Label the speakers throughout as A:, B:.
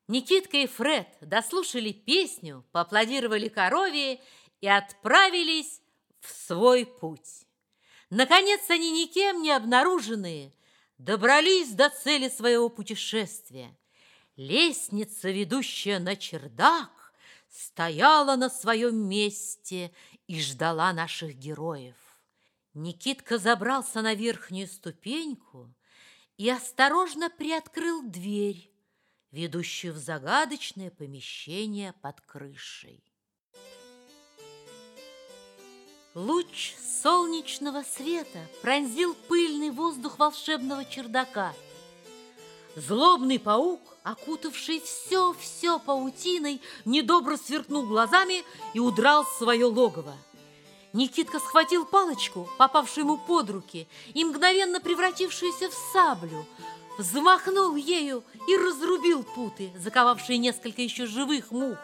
A: Никитка и Фред дослушали песню, поаплодировали корове и отправились в свой путь. Наконец они, никем не обнаруженные, добрались до цели своего путешествия. Лестница, ведущая на чердак, стояла на своем месте и ждала наших героев. Никитка забрался на верхнюю ступеньку и осторожно приоткрыл дверь, ведущую в загадочное помещение под крышей. Луч солнечного света пронзил пыльный воздух волшебного чердака. Злобный паук, окутавший все паутиной, недобро сверкнул глазами и удрал в свое логово. Никитка схватил палочку, попавшую ему под руки, и мгновенно превратившуюся в саблю, взмахнул ею и разрубил путы, заковавшие несколько еще живых мух.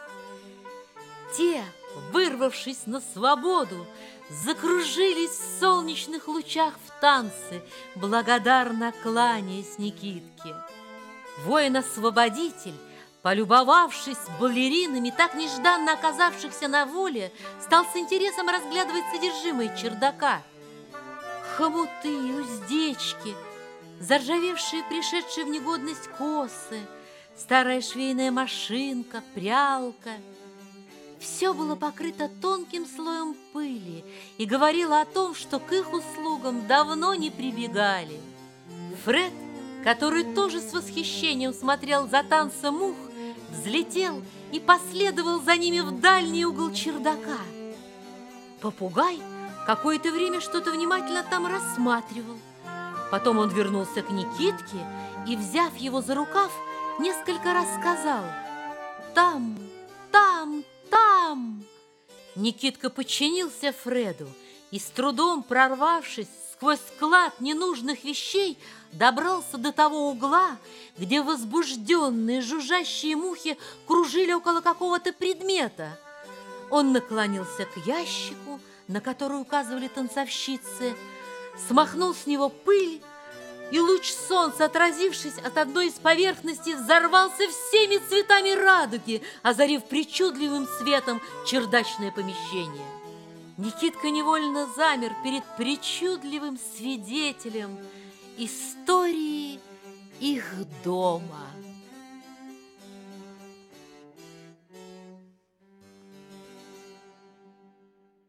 A: Те, вырвавшись на свободу, закружились в солнечных лучах в танце, благодарно кланяясь Никитке. Воин-освободитель, полюбовавшись балеринами, так нежданно оказавшихся на воле, стал с интересом разглядывать содержимое чердака. Хомуты, уздечки, заржавевшие, пришедшие в негодность косы, старая швейная машинка, прялка. Все было покрыто тонким слоем пыли и говорило о том, что к их услугам давно не прибегали. Фред, который тоже с восхищением смотрел за танцем мух, взлетел и последовал за ними в дальний угол чердака. Попугай какое-то время что-то внимательно там рассматривал. Потом он вернулся к Никитке и, взяв его за рукав, несколько раз сказал: «Там, там, там!» Никитка подчинился Фреду и, с трудом прорвавшись сквозь склад ненужных вещей, добрался до того угла, где возбужденные жужжащие мухи кружили около какого-то предмета. Он наклонился к ящику, на который указывали танцовщицы, смахнул с него пыль, и луч солнца, отразившись от одной из поверхностей, взорвался всеми цветами радуги, озарив причудливым светом чердачное помещение. Никитка невольно замер перед причудливым свидетелем истории их дома.